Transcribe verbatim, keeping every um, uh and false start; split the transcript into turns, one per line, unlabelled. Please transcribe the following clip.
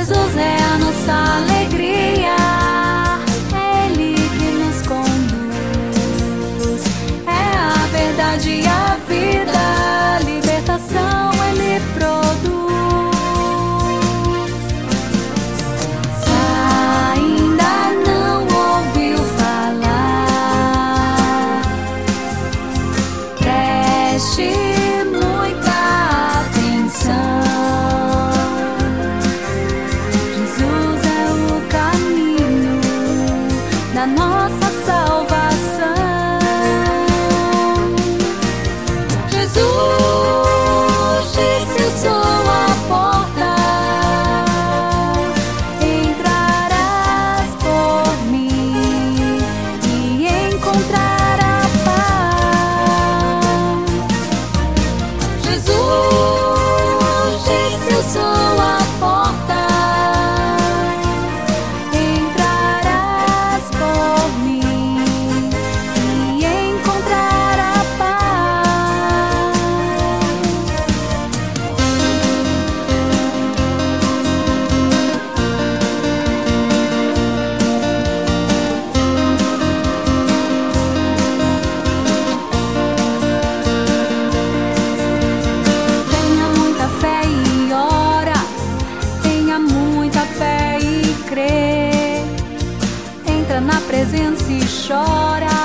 Jesus é a nossa alegria, é Ele que nos conduz, é a verdade e a vida, a libertação Ele produz. Se ainda não ouviu falar, preste muita atenção. Jesus é o caminho da nossa salvação. Jesus disse: eu sou a porta, entrarás por mim e encontrarás paz. Jesus disse: eu sou a porta, entrarás por mim e encontrarás paz. Tenha muita fé e ora, tenha muita fé e crê. Entra na presença e chora.